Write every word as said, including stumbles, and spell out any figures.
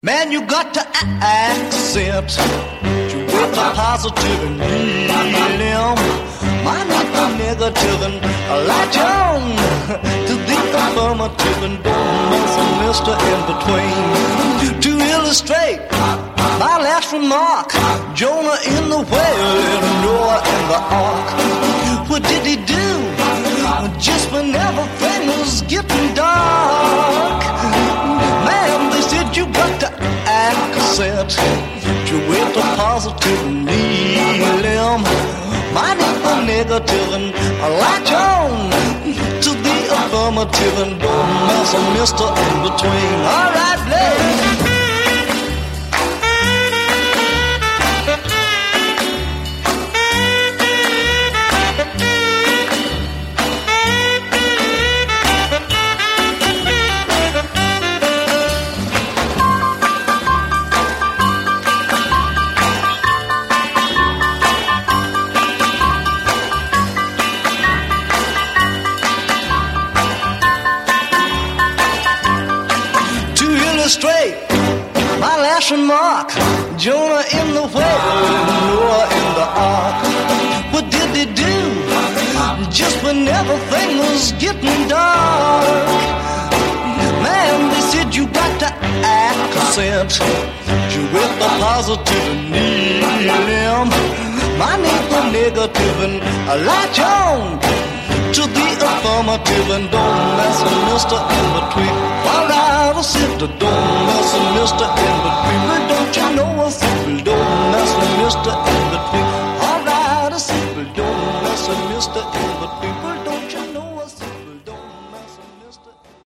Man, you got to accept you with the positive and helium. My nigga negative and latch on to the affirmative and don't mess a mister in between. To illustrate my last remark, Jonah in the whale and Noah in the ark. What did he do? Just when everything was getting dark, man, they said you got to accept you with the positive and helium. My nigga negative and latch on to the affirmative and don't mess a mister in between. All right, Blake. Straight, my last remark, Jonah in the whale, Noah in the ark. What did they do? Just when everything was getting dark, man, they said you got to accept you with the positive and helium. My nigga negative and latch on to the affirmative and don't mess a mister in between. All right, I said don't mess a mister